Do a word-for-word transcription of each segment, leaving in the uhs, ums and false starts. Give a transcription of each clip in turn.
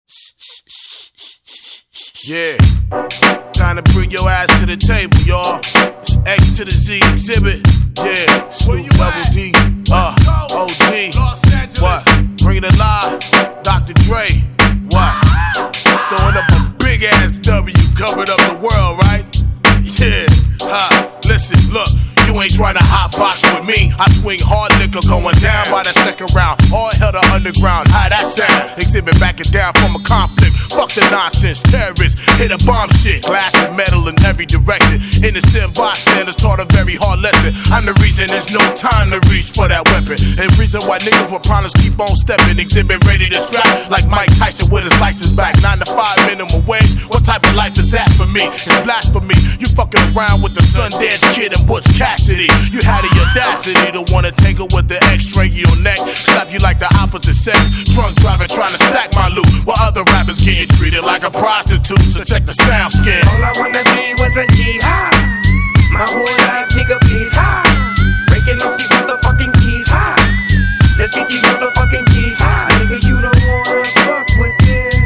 Yeah, time to bring your ass to the table, y'all. It's X to the Z exhibit. Yeah, Snoop Double D, uh, O G. What? Bring it alive, Doctor Dre. What? Throwing up a big ass W, covered up the world, right? Yeah, ha. Listen, look. You ain't trying to hotbox with me. I swing hard liquor going down by the second round. All hell to underground. How that sound? Exhibit backing down from a conflict. Fuck the nonsense. Terrorists hit a bomb shit. Glass and metal in every direction. Innocent bystanders taught a very hard lesson. I'm the reason there's no time to reach for that weapon. And reason why niggas with problems keep on stepping. Exhibit ready to scrap like Mike Tyson with his license back. Nine to five minimum wage. What type of life is that for me? It's blasphemy. You fucking around with the Sundance Kid and Butch Cassidy. You had the audacity to wanna tangle with the X-ray your neck, slap you like the opposite sex. Drunk driving, trying to stack my loot, while other rappers getting treated like a prostitute. So check the sound skin. All I wanna be was a jihad. My whole life, nigga, please high. Breaking off these motherfucking keys high. Let's get these motherfucking keys high. Nigga, you don't wanna fuck with this.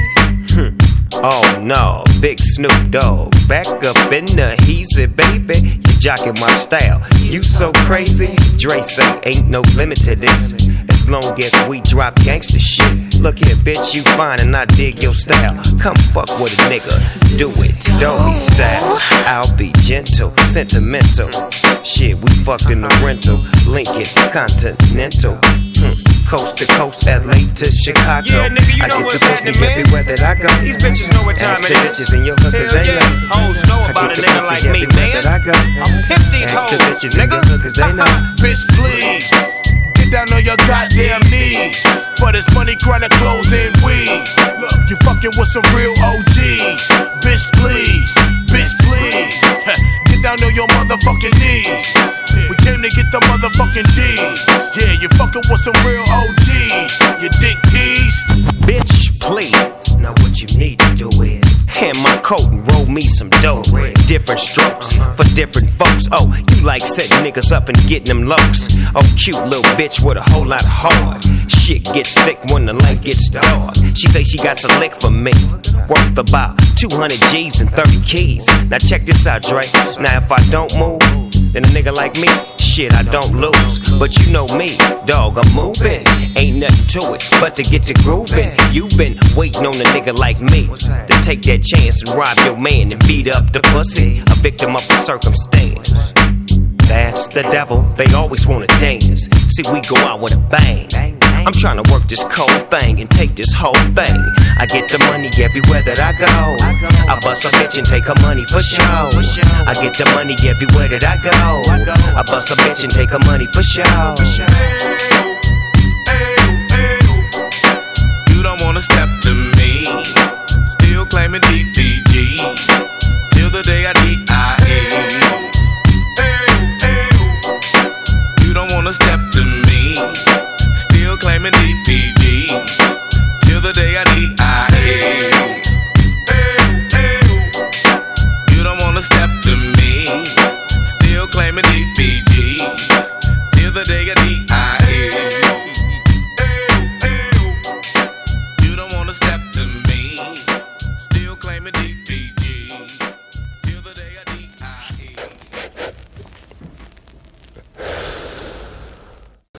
Oh no, Big Snoop Dogg, back up in the heezy, baby. You jocking my style, you so crazy. Dre say ain't no limit to this, as long as we drop gangsta shit. Look here, bitch, you fine and I dig your style. Come fuck with a nigga, do it, doggy style. I'll be gentle, sentimental. Shit, we fucked in the rental, Lincoln Continental. Hmm. Coast to coast, L A to Chicago. Yeah, nigga, you I know get what's the pussy happening, man. everywhere that I go. These bitches know what time Ask it the is. bitches in your hood, 'cause Hell they yeah. know. Hoes know I about get a the nigga pussy like me, everywhere man. that I go. I'll pimp these Ask the hoes, bitches in nigga. your hood, 'cause they know. Bitch, please, get down on your goddamn knees. For this money, chronic clothes and weed. You fucking with some real O Gs. Bitch, please, bitch, please. Get down on your motherfucking knees. We came to get the motherfucking G's. Yeah, you fucking with some real O Gs. You dick tease. Bitch, please. Now what you need to do is hand my coat and roll me some dough. Different strokes for different folks. Oh, you like setting niggas up and getting them locs. Oh, cute little bitch with a whole lot of heart. Shit gets thick when the light gets dark. She say she got some lick for me, worth about two hundred G's and thirty keys. Now check this out, Dre. Now if I don't move, then a nigga like me, shit, I don't lose. But you know me, dog, I'm moving. Ain't nothing to it but to get to grooving. You been waiting on a nigga like me to take that chance and rob your man and beat up the pussy, a victim of the circumstance. That's the devil, they always wanna dance. See, we go out with a bang. I'm trying to work this cold thing and take this whole thing. I get the money everywhere that I go. I bust a bitch and take her money for show. I get the money everywhere that I go. I bust a bitch and take her money for show. You don't wanna step to me, still claiming D P G, till the day I D I A. You don't wanna step to me, still claiming D P G.